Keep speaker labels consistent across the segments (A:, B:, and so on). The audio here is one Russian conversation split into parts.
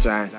A: Side.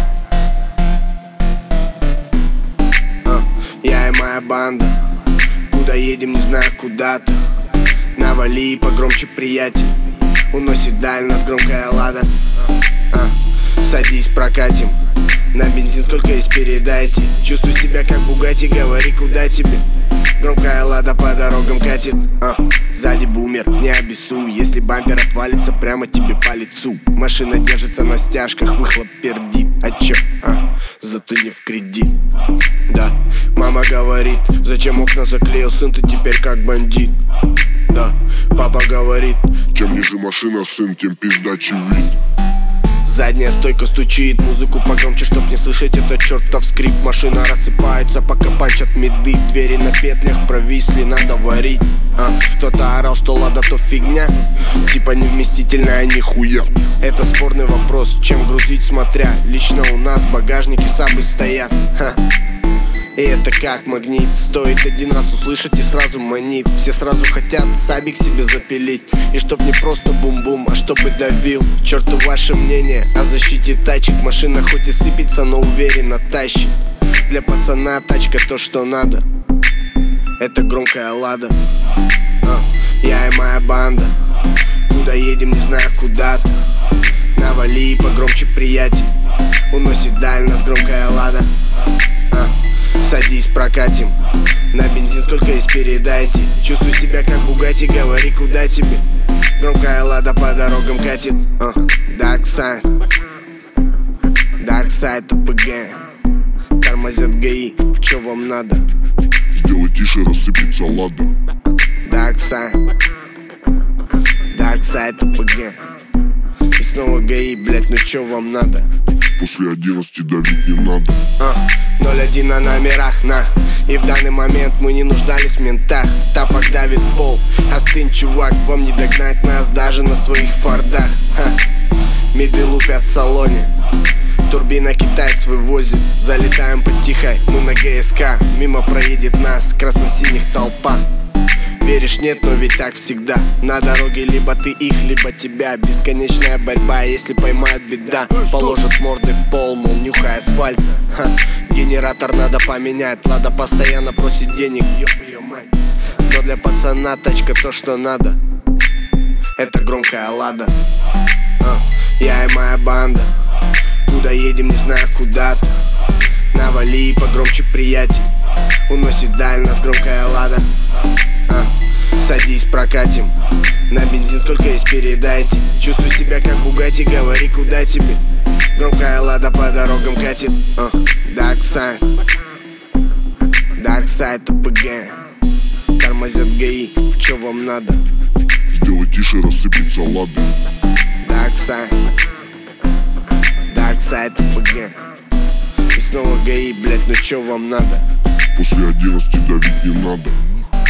A: Я и моя банда, куда едем, не знаю, куда-то. Навали и погромче, приятель, уносит даль нас громкая лада. Садись, прокатим, на бензин сколько есть передайте. Чувствуй себя как Бугатти, говори, куда тебе. Громкая лада по дорогам катит. Сзади бумер, не обессуй, если бампер отвалится прямо тебе по лицу. Машина держится на стяжках, выхлоп пердит. А чё? Зато не в кредит. Да, мама говорит, зачем окна заклеил, сын, ты теперь как бандит. Да, папа говорит,
B: чем ниже машина, сын, тем пиздачий вид.
A: Задняя стойка стучит, музыку погромче, чтоб не слышать этот чертов скрип. Машина рассыпается, пока панчат меды. Двери на петлях провисли, надо варить. Кто-то орал, что лада то фигня, типа невместительная нихуя. Это спорный вопрос, чем грузить смотря. Лично у нас в багажнике сабы стоят. И это как магнит, стоит один раз услышать и сразу манит. Все сразу хотят сабик себе запилить. И чтоб не просто бум-бум, а чтобы давил. К черту ваше мнение о защите тачек. Машина хоть и сыпется, но уверенно тащит. Для пацана тачка то, что надо. Это громкая лада. Я и моя банда, куда едем, не знаю, куда-то. Навали и погромче, приятель, уносит даль нас громкая лада. Садись, прокатим, на бензин сколько есть передайте. Чувствуй себя как Бугатти, говори, куда тебе. Громкая лада по дорогам катит. Dark Side, Dark Side ОПГ. Тормозят ГАИ, чё вам надо?
B: Сделай тише, рассыпется лада.
A: Dark Side, Dark Side ОПГ. И снова ГАИ, блять, ну чё вам надо?
B: После 11 давить не надо.
A: 01 на номерах, на. И в данный момент мы не нуждались в ментах. Тапок давит пол, остынь, чувак, вам не догнать нас даже на своих фордах. Меды лупят в салоне, турбина китаец вывозит. Залетаем потихо, мы на ГСК. Мимо проедет нас красно-синих толпа. Веришь, нет, но ведь так всегда. На дороге либо ты их, либо тебя. Бесконечная борьба, если поймают, беда. Положат морды в пол, мол, нюхай асфальт. Генератор надо поменять, лада постоянно просит денег, ёб её мать. Но для пацана тачка то, что надо. Это громкая лада. Я и моя банда, куда едем, не знаю, куда-то. Навали и погромче, приятель, уносит даль нас громкая лада. Садись, прокатим, на бензин сколько есть передайте. Чувствуй себя как Бугатти, говори, куда тебе. Громкая лада по дорогам катит. Dark Side, Dark Side ОПГ. Тормозят ГАИ, чё вам надо?
B: Сделай тише, рассыпется лада.
A: Dark Side, Dark Side ОПГ. И снова ГАИ, блять, ну чё вам надо?
B: После 11 давить не надо.